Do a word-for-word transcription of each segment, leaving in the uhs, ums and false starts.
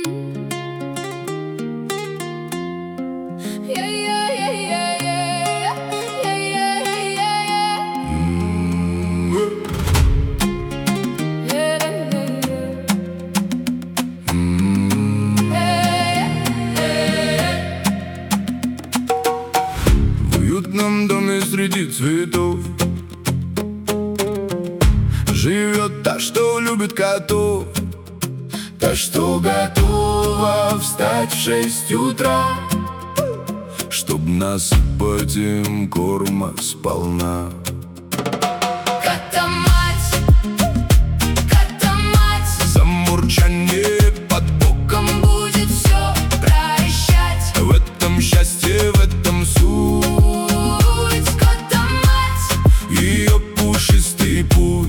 В уютном доме среди цветов живет та, что любит котов, та, что готова встать в шесть утра, чтоб насыпать им корма сполна. Кота-мать, кота-мать, За мурчание под боком будет все прощать. в этом счастье, в этом суть. Кота-мать, Ее пушистый путь.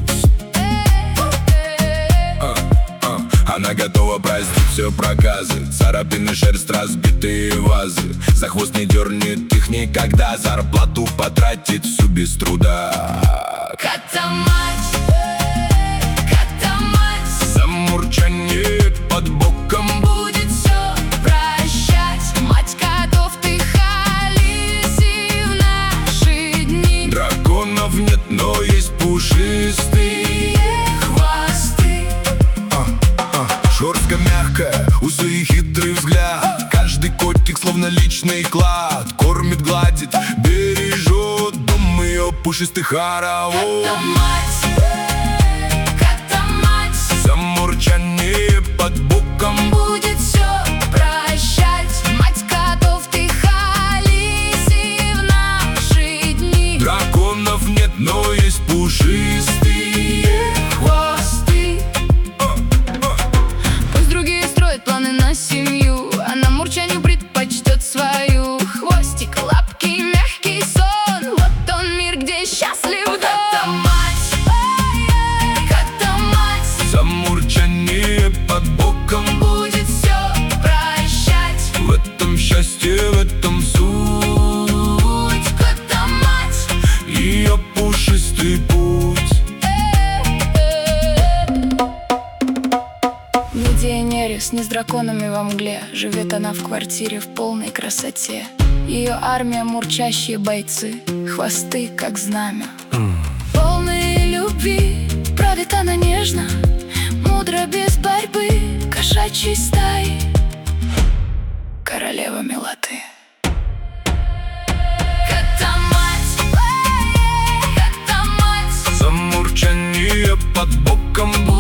А, а, Она готова простить все проказы, царапины, шерсть, разбитые вазы. За хвост не дернет их никогда, зарплату потратит всю без труда. кота-мать, кота-мать, За мурчание под боком будет все прощать. Мать котов, ты Халиси в наши дни. драконов нет, но есть пушистые Хвосты, шерстка мягкая, усы и хитрый взгляд. Каждый котик словно личный клад. Кормит, гладит, бережет дом ее пушистый хоровод. кота-мать, кота-мать, За мурчание под боком будет все прощать. Мать котов, ты Халиси в наши дни. драконов нет, но есть пушистые Хвосты, пусть другие строят планы на семью, она мурчанию предпочтет свою. Хвостик, лапки, мягкий сон, вот он мир, где счастлив дом. Кота-мать, кота-мать, За мурчание под боком будет все прощать. в этом счастье, в этом суть. Кота-мать, Ее пушистый путь. не Дейенерис, не с драконами во мгле. Живет она в квартире в полной красоте. Ее армия мурчащие бойцы, хвосты как знамя. Полные любви, правит она нежно, мудро без борьбы, кошачьей стаи, королева милоты. Кота-мать, кота-мать, За мурчание под боком